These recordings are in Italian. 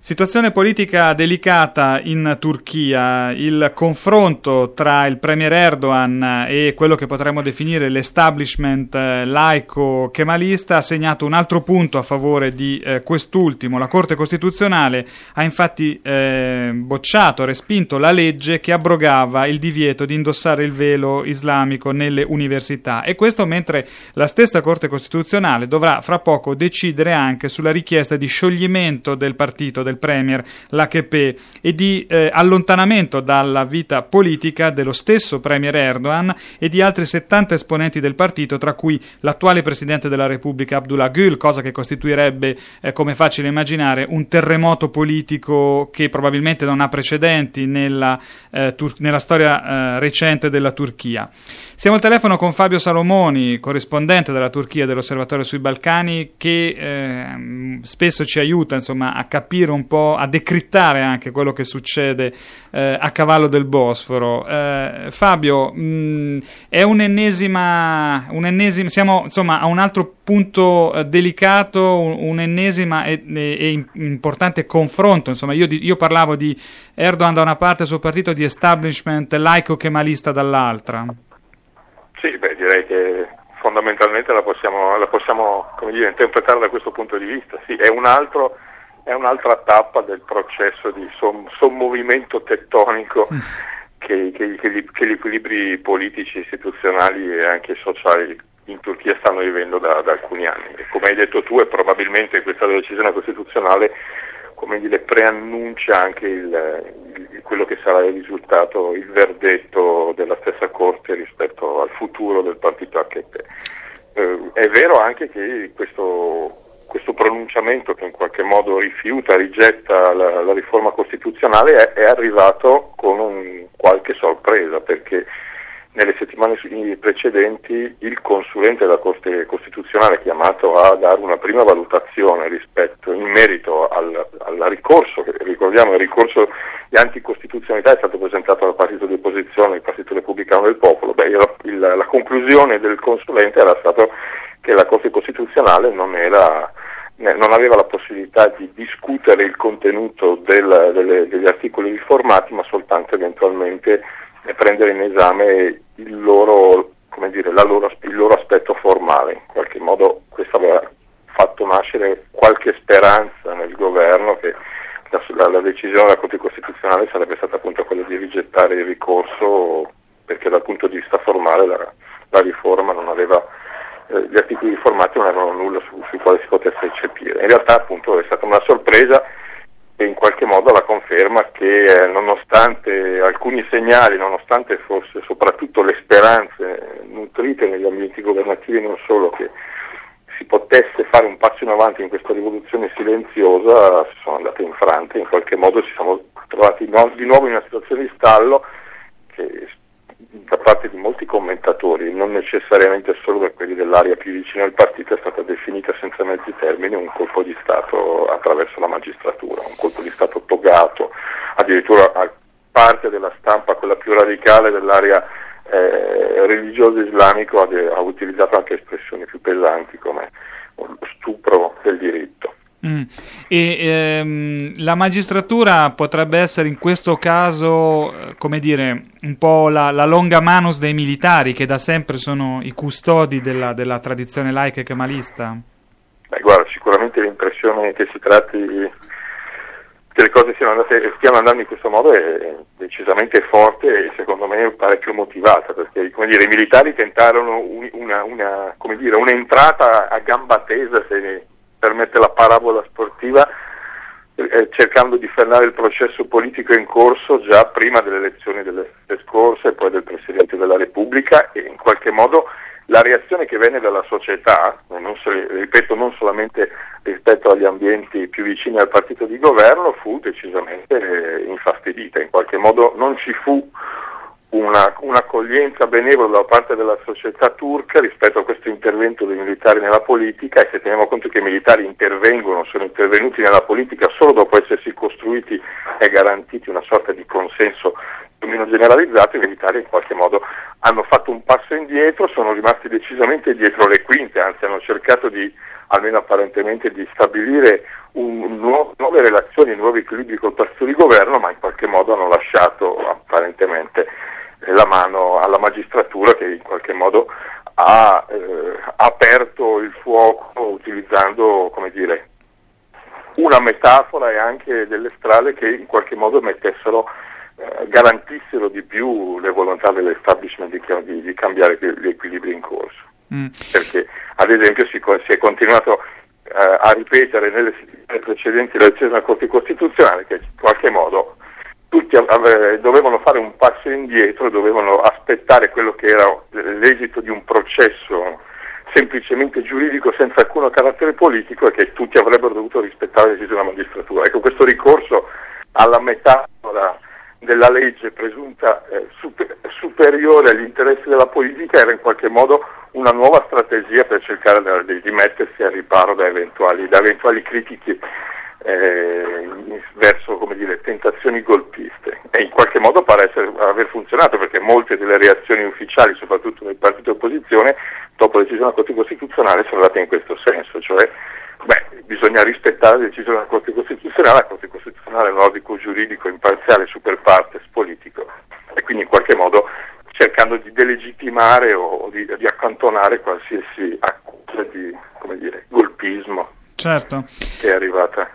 Situazione politica delicata in Turchia, il confronto tra il premier Erdogan e quello che potremmo definire l'establishment laico kemalista ha segnato un altro punto a favore di quest'ultimo. La Corte Costituzionale ha infatti respinto la legge che abrogava il divieto di indossare il velo islamico nelle università, e questo mentre la stessa Corte Costituzionale dovrà fra poco decidere anche sulla richiesta di scioglimento del partito del premier, l'AKP, e di allontanamento dalla vita politica dello stesso premier Erdogan e di altri 70 esponenti del partito, tra cui l'attuale presidente della Repubblica Abdullah Gül, cosa che costituirebbe, come è facile immaginare, un terremoto politico che probabilmente non ha precedenti nella storia recente della Turchia. Siamo al telefono con Fabio Salomoni, corrispondente della Turchia dell'Osservatorio sui Balcani, che spesso ci aiuta, insomma, a capire un po', a decrittare anche quello che succede a cavallo del Bosforo. Fabio, è un'ennesima, siamo insomma a un altro punto delicato, un'ennesima e importante confronto. Insomma, io parlavo di Erdogan da una parte e il suo partito, di establishment laico-kemalista dall'altra. Sì, direi che fondamentalmente la possiamo come dire, interpretare da questo punto di vista. Sì, è un'altra tappa del processo di sommovimento tettonico che gli equilibri politici, istituzionali e anche sociali in Turchia stanno vivendo da alcuni anni. E come hai detto tu, e probabilmente questa decisione costituzionale, come dire, preannuncia anche quello che sarà il risultato, il verdetto della stessa Corte rispetto al futuro del partito AKP. È vero anche che questo pronunciamento, che in qualche modo rigetta la riforma costituzionale, è arrivato con qualche sorpresa, perché nelle settimane precedenti il consulente della Corte Costituzionale, chiamato a dare una prima valutazione in merito al ricorso, che ricordiamo il ricorso di anticostituzionalità è stato presentato dal partito di opposizione, il Partito Repubblicano del Popolo. La conclusione del consulente era stato che la Corte Costituzionale non aveva la possibilità di discutere il contenuto degli articoli riformati, ma soltanto eventualmente prendere in esame il loro aspetto formale. In qualche modo questo aveva fatto nascere qualche speranza nel governo che la decisione della Corte Costituzionale sarebbe stata appunto quella di rigettare il ricorso, perché dal punto di vista formale la riforma non aveva, gli articoli riformati non avevano nulla sui quali si potesse eccepire. In realtà appunto è stata una sorpresa e in qualche modo la conferma che nonostante alcuni segnali, nonostante forse soprattutto le speranze nutrite negli ambienti governativi, non solo, che si potesse fare un passo in avanti in questa rivoluzione silenziosa, si sono andate infrante. In qualche modo ci siamo trovati di nuovo in una situazione di stallo che da parte di molti commentatori, non necessariamente solo da quelli dell'area più vicina al partito, è stata definita senza mezzi termini un colpo di Stato attraverso la magistratura, un colpo di Stato togato. Addirittura parte della stampa, quella più radicale dell'area religioso islamico, ha utilizzato anche espressioni più pesanti come lo stupro del diritto. La magistratura potrebbe essere in questo caso, come dire, un po' la longa manus dei militari, che da sempre sono i custodi della tradizione laica e kemalista? Guarda, sicuramente l'impressione che si tratti che le cose stiano andando in questo modo è decisamente forte e secondo me parecchio motivata, perché come dire, i militari tentarono un'entrata a gamba tesa, se permette la parabola sportiva, cercando di frenare il processo politico in corso già prima delle elezioni delle scorse e poi del Presidente della Repubblica, e in qualche modo la reazione che venne dalla società, non solamente rispetto agli ambienti più vicini al partito di governo, fu decisamente infastidita. In qualche modo non ci fu un'accoglienza benevola da parte della società turca rispetto a questo intervento dei militari nella politica, e se teniamo conto che i militari sono intervenuti nella politica solo dopo essersi costruiti e garantiti una sorta di consenso più o meno generalizzato, i militari in qualche modo hanno fatto un passo indietro, sono rimasti decisamente dietro le quinte, anzi hanno cercato almeno apparentemente, di stabilire nuove relazioni, nuovi equilibri col partito di governo, ma in qualche modo hanno lasciato apparentemente la mano alla magistratura, che in qualche modo ha aperto il fuoco utilizzando, come dire, una metafora e anche delle strade che in qualche modo garantissero di più le volontà dell'establishment di cambiare gli equilibri in corso. Perché ad esempio si è continuato a ripetere nelle settimane precedenti l'elezione della Corte Costituzionale che in qualche modo tutti dovevano fare un passo indietro, dovevano aspettare quello che era l'esito di un processo semplicemente giuridico senza alcun carattere politico, e che tutti avrebbero dovuto rispettare le decisioni della magistratura. Ecco, questo ricorso alla metafora della legge presunta superiore agli interessi della politica era in qualche modo una nuova strategia per cercare di mettersi al riparo da eventuali critiche verso, come dire, tentazioni golpiste, e in qualche modo pare aver funzionato, perché molte delle reazioni ufficiali, soprattutto del partito di opposizione, dopo la decisione della Corte Costituzionale sono andate in questo senso, cioè bisogna rispettare le decisioni della Corte Costituzionale. La Corte Costituzionale è un organo giuridico imparziale, super partes, politico, e quindi in qualche modo cercando di delegittimare o di accantonare qualsiasi accusa di, come dire, golpismo. Certo. Che è arrivata.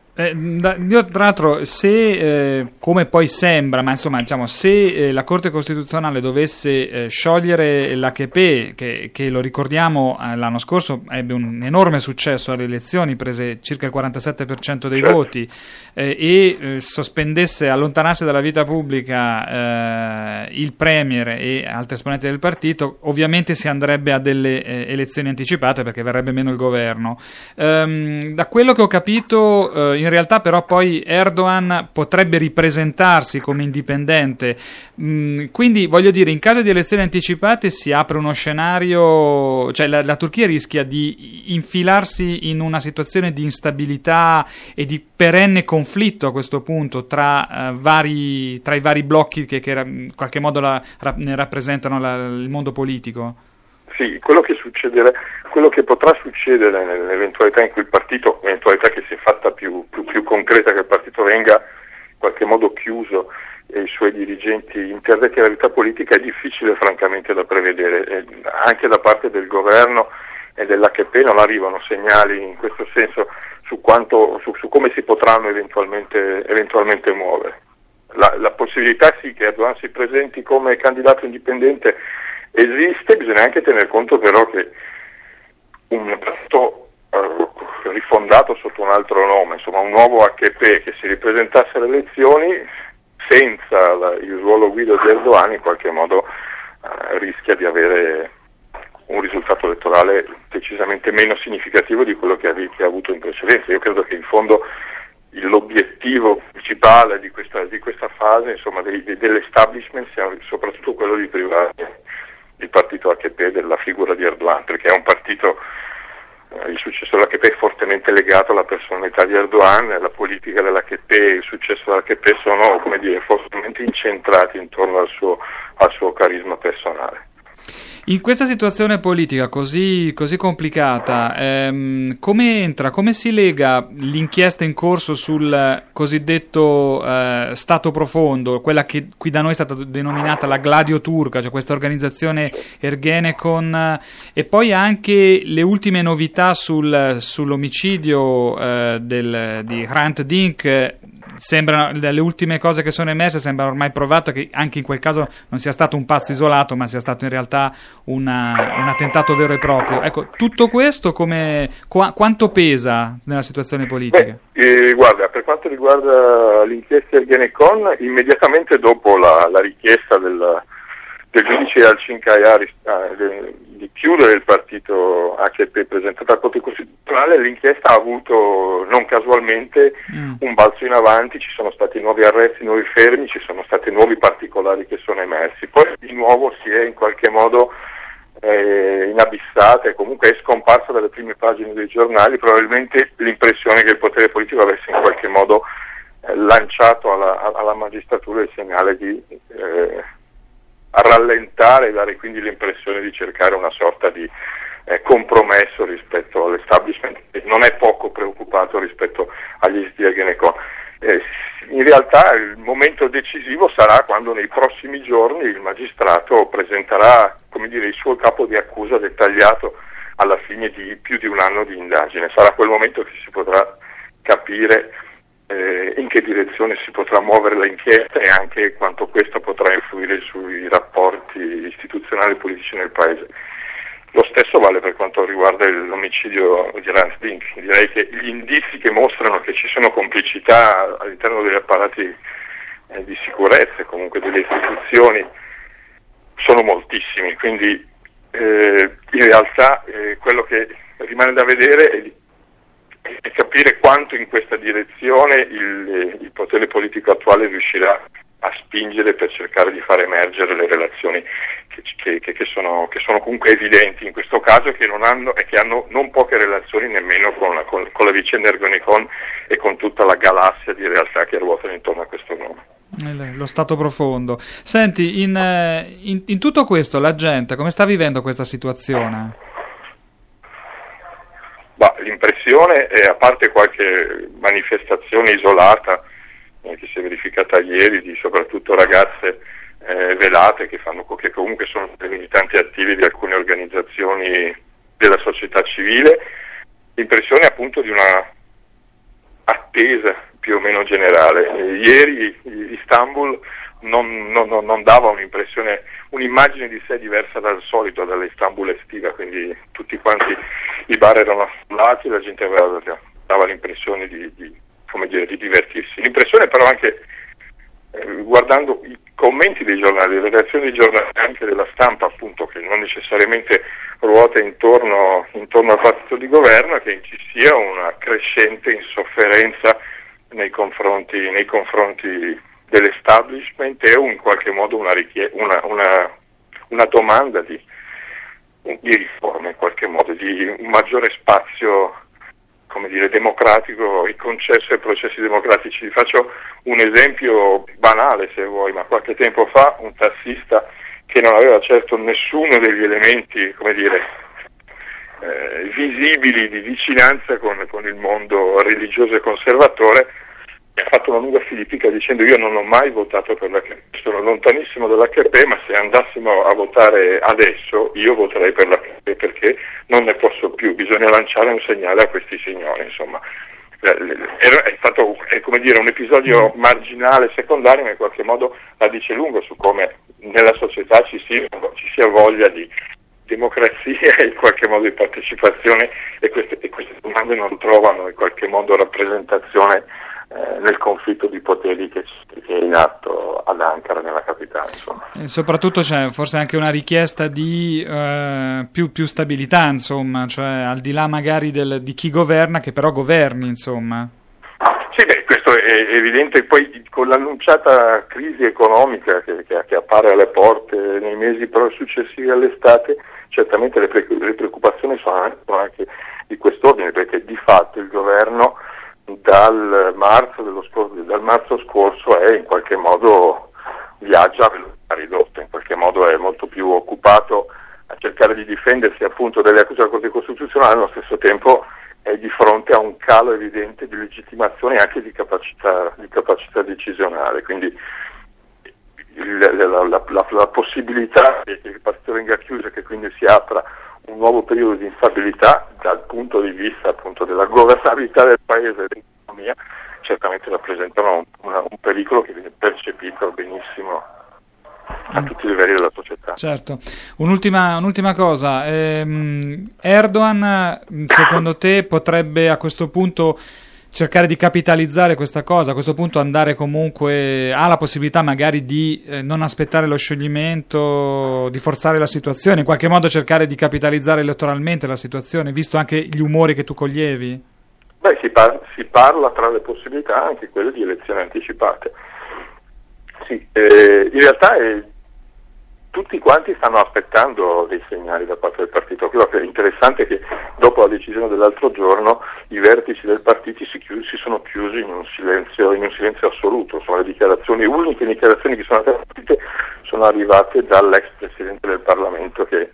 Io tra l'altro, se come poi sembra, ma insomma diciamo, se la Corte Costituzionale dovesse sciogliere l'AKP, che lo ricordiamo l'anno scorso ebbe un enorme successo alle elezioni, prese circa il 47% dei voti, e sospendesse, allontanasse dalla vita pubblica il premier e altri esponenti del partito, ovviamente si andrebbe a delle elezioni anticipate, perché verrebbe meno il governo. Da quello che ho capito, in realtà però poi Erdogan potrebbe ripresentarsi come indipendente, quindi voglio dire, in caso di elezioni anticipate si apre uno scenario, cioè la Turchia rischia di infilarsi in una situazione di instabilità e di perenne conflitto a questo punto tra i vari blocchi che in qualche modo ne rappresentano il mondo politico. Sì, quello che potrà succedere nell'eventualità in cui il partito, eventualità che si è fatta più concreta, che il partito venga in qualche modo chiuso e i suoi dirigenti interdetti alla vita politica, è difficile francamente da prevedere. Anche da parte del governo e dell'AKP non arrivano segnali in questo senso su come si potranno eventualmente muovere. La possibilità sì che Erdogan si presenti come candidato indipendente esiste. Bisogna anche tener conto però che un partito rifondato sotto un altro nome, insomma un nuovo AKP che si ripresentasse alle elezioni senza il ruolo guida di Erdogan in qualche modo rischia di avere un risultato elettorale decisamente meno significativo di quello che ha avuto in precedenza. Io credo che in fondo l'obiettivo principale di questa fase, insomma, dell'establishment sia soprattutto quello di privare il partito AKP della figura di Erdogan, perché è un partito, il successo dell'AKP è fortemente legato alla personalità di Erdogan, la politica dell'AKP e il successo dell'AKP sono, come dire, fortemente incentrati intorno al suo carisma personale. In questa situazione politica così complicata, come si lega l'inchiesta in corso sul cosiddetto Stato profondo, quella che qui da noi è stata denominata la Gladio turca, cioè questa organizzazione Ergenekon, e poi anche le ultime novità sull'omicidio di Hrant Dink? Le ultime cose che sono emerse sembrano ormai provato che anche in quel caso non sia stato un pazzo isolato, ma sia stato in realtà un attentato vero e proprio. Ecco, tutto questo quanto pesa nella situazione politica? Guarda, per quanto riguarda l'inchiesta Ergenekon, immediatamente dopo la richiesta del giudice Yalcin Kaya di chiudere il partito AKP presentata al Corte Costituzionale, l'inchiesta ha avuto non casualmente un balzo in avanti, ci sono stati nuovi arresti, nuovi fermi, ci sono stati nuovi particolari che sono emersi, poi di nuovo si è in qualche modo inabissata e comunque è scomparsa dalle prime pagine dei giornali probabilmente l'impressione che il potere politico avesse in qualche modo lanciato alla magistratura il segnale di rallentare e dare quindi l'impressione di cercare una sorta di compromesso rispetto all'establishment e non è poco preoccupato rispetto agli Ergenekon. In realtà il momento decisivo sarà quando nei prossimi giorni il magistrato presenterà, come dire, il suo capo di accusa dettagliato alla fine di più di un anno di indagine. Sarà quel momento che si potrà capire in che direzione si potrà muovere l'inchiesta e anche quanto questa potrà influire sui rapporti istituzionali e politici nel Paese. Lo stesso vale per quanto riguarda l'omicidio di Hrant Dink. Direi che gli indizi che mostrano che ci sono complicità all'interno degli apparati di sicurezza e comunque delle istituzioni sono moltissimi, quindi in realtà quello che rimane da vedere è capire quanto in questa direzione il potere politico attuale riuscirà a spingere per cercare di far emergere le relazioni che sono comunque evidenti in questo caso e che hanno non poche relazioni nemmeno con la vicenda Ergenekon e con tutta la galassia di realtà che ruotano intorno a questo nome. Lo stato profondo. Senti, in tutto questo la gente come sta vivendo questa situazione? L'impressione è, a parte qualche manifestazione isolata che si è verificata ieri di soprattutto ragazze velate che comunque sono militanti attivi di alcune organizzazioni della società civile, l'impressione è appunto di una attesa più o meno generale. Ieri Istanbul non dava un'immagine di sé diversa dal solito, dall'Istanbul estiva, quindi tutti quanti i bar erano affollati, la gente dava l'impressione di divertirsi. L'impressione però anche guardando i commenti dei giornali, le reazioni dei giornali, anche della stampa appunto, che non necessariamente ruota intorno al partito di governo, che ci sia una crescente insofferenza nei confronti dell'establishment e in qualche modo una domanda di riforma, in qualche modo, di un maggiore spazio, come dire, democratico e concesso ai processi democratici. Faccio un esempio banale, se vuoi, ma qualche tempo fa un tassista che non aveva certo nessuno degli elementi, come dire, visibili di vicinanza con il mondo religioso e conservatore, mi ha fatto una lunga filippica dicendo: io non ho mai votato per l'HP, sono lontanissimo dall'HP, ma se andassimo a votare adesso io voterei per l'HP perché non ne posso più, bisogna lanciare un segnale a questi signori. Insomma, è stato come dire un episodio marginale, secondario, ma in qualche modo la dice lungo su come nella società ci sia voglia di democrazia e in qualche modo di partecipazione e queste domande non trovano in qualche modo rappresentazione nel conflitto di poteri che è in atto ad Ankara, nella capitale, insomma. E soprattutto c'è forse anche una richiesta di più stabilità, insomma, cioè al di là magari di chi governa, che però governi, insomma. Sì, questo è evidente. Poi con l'annunciata crisi economica che appare alle porte nei mesi però successivi all'estate, certamente le preoccupazioni sono anche di quest'ordine, perché di fatto il governo dal marzo scorso è in qualche modo viaggia a velocità ridotta, in qualche modo è molto più occupato a cercare di difendersi appunto dalle accuse della Corte Costituzionale, allo stesso tempo è di fronte a un calo evidente di legittimazione e anche di capacità decisionale, quindi la possibilità che il partito venga chiuso e che quindi si apra un nuovo periodo di instabilità dal punto di vista appunto della governabilità del paese e dell'economia certamente rappresentano un pericolo che viene percepito benissimo a tutti i livelli della società. Certo. Un'ultima cosa, Erdogan secondo te potrebbe a questo punto cercare di capitalizzare questa cosa, a questo punto andare comunque, ha la possibilità magari di non aspettare lo scioglimento, di forzare la situazione, in qualche modo cercare di capitalizzare elettoralmente la situazione, visto anche gli umori che tu coglievi? Si parla tra le possibilità anche quelle di elezioni anticipate. Sì, in realtà tutti quanti stanno aspettando dei segnali da parte del partito. Quello che è interessante è che dopo la decisione dell'altro giorno i vertici del partito si sono chiusi in un silenzio assoluto. Sono le uniche dichiarazioni che sono arrivate dall'ex presidente del Parlamento che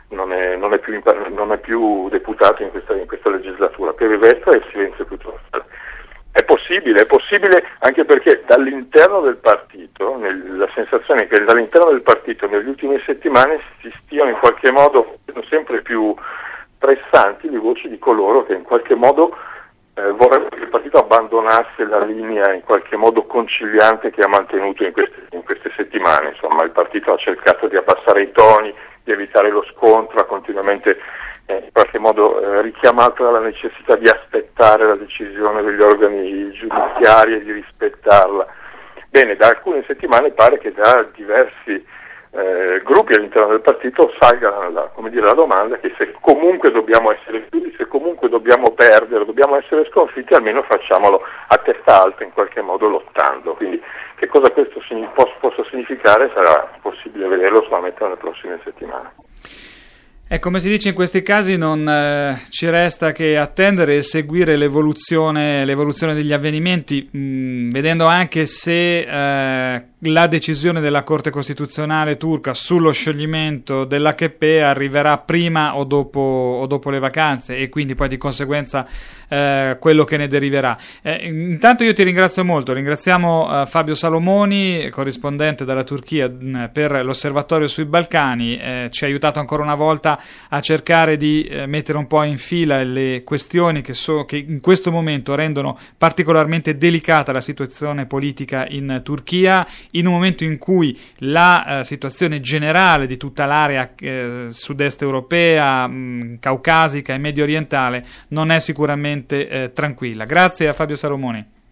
non è più deputato in questa legislatura, per il resto è il silenzio più totale. È possibile anche perché dall'interno del partito, la sensazione è che dall'interno del partito nelle ultime settimane si stiano in qualche modo sempre più pressanti le voci di coloro che in qualche modo vorrebbero che il partito abbandonasse la linea in qualche modo conciliante che ha mantenuto in queste settimane. Insomma, il partito ha cercato di abbassare i toni, di evitare lo scontro, ha continuamente in qualche modo richiamato alla necessità di aspettare la decisione degli organi giudiziari e di rispettarla. Bene, da alcune settimane pare che da diversi gruppi all'interno del partito salga la domanda che se comunque dobbiamo essere chiusi, se comunque dobbiamo perdere, dobbiamo essere sconfitti, almeno facciamolo a testa alta, in qualche modo lottando. Quindi che cosa questo possa significare sarà possibile vederlo solamente nelle prossime settimane. Come si dice in questi casi, non ci resta che attendere e seguire l'evoluzione degli avvenimenti, vedendo anche se la decisione della Corte Costituzionale turca sullo scioglimento dell'AKP arriverà prima o dopo le vacanze, e quindi poi di conseguenza quello che ne deriverà. Intanto io ti ringrazio molto, ringraziamo Fabio Salomoni, corrispondente dalla Turchia per l'Osservatorio sui Balcani, ci ha aiutato ancora una volta a cercare di mettere un po' in fila le questioni che in questo momento rendono particolarmente delicata la situazione politica in Turchia, in un momento in cui la situazione generale di tutta l'area sud-est europea, caucasica e medio orientale non è sicuramente tranquilla. Grazie a Fabio Salomoni.